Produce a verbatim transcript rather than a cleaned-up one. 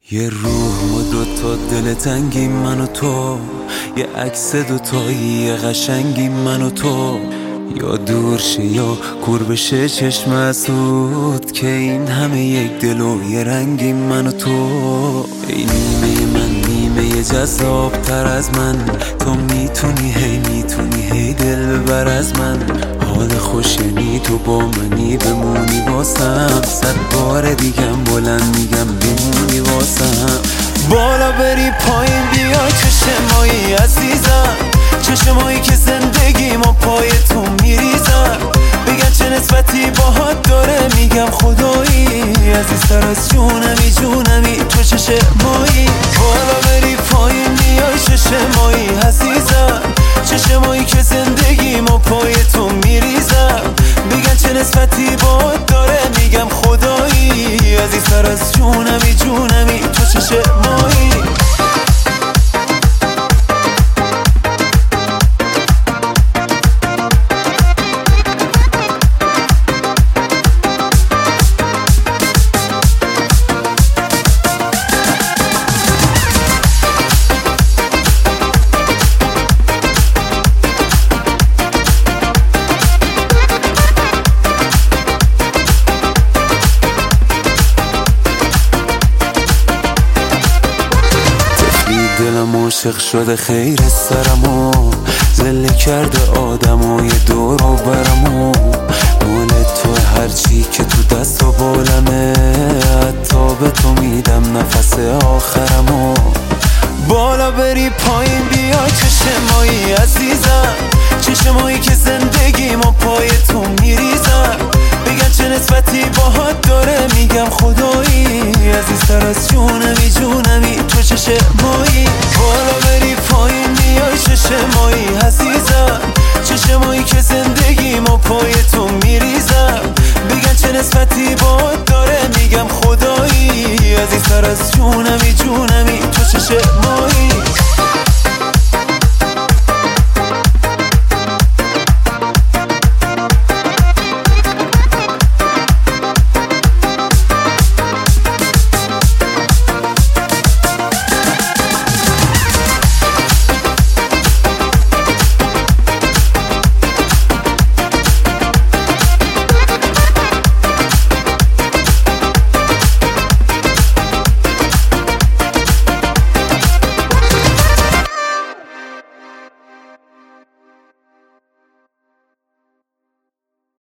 یه روح و دوتا دل تنگی من و تو، یه عکس دوتایی یه قشنگی من و تو، یا دور شه یا کور بشه چشم اسود که این همه یک دل و یه رنگی من و تو. ای نیمه من نیمه یه جذاب تر از من، تو میتونی هی میتونی هی دل ببر از من. حال خوش یعنی تو با منی بمونی واسم، صد بار دیگم بلند میگم بمونی واسم. بالا بری پایین بیا چشمایی عزیزم، چشمایی که زندگیم و پای تو میریزم. بگن چه نسبتی باهات داره میگم خدایی، عزیزتر از جونمی جونمی تو چشمایی. بالا بری پایین بیای چشمایی عزیزم، چشمایی که زندگیم و پای تو میریزم. بگن چه نسبتی باهات داره میگم خدایی، عزیزتر از جونمی جونمی تو چشمایی. دلم عاشق شده خیر سرمو، زله کرده آدم و یه دور و برمو. مال تو هرچی که تو دست و بالمه، حتی به تو میدم نفس آخرمو. بالا بری پایین بیا چشمایی عزیزم، چشمایی که زندگیم و پای تو میریزم. بگن چه نسبتی باهات داره میگم خدایی، عزیزتر از جونمی جونمی تو چشمایی. بالا بری پایین بیای چشمایی عزیزم، چشمایی که زندگیم و پای تو میریزم. بگن چه نسبتی باهات داره میگم خدایی، عزیزتر از جونمی جونمی تو چشمایی.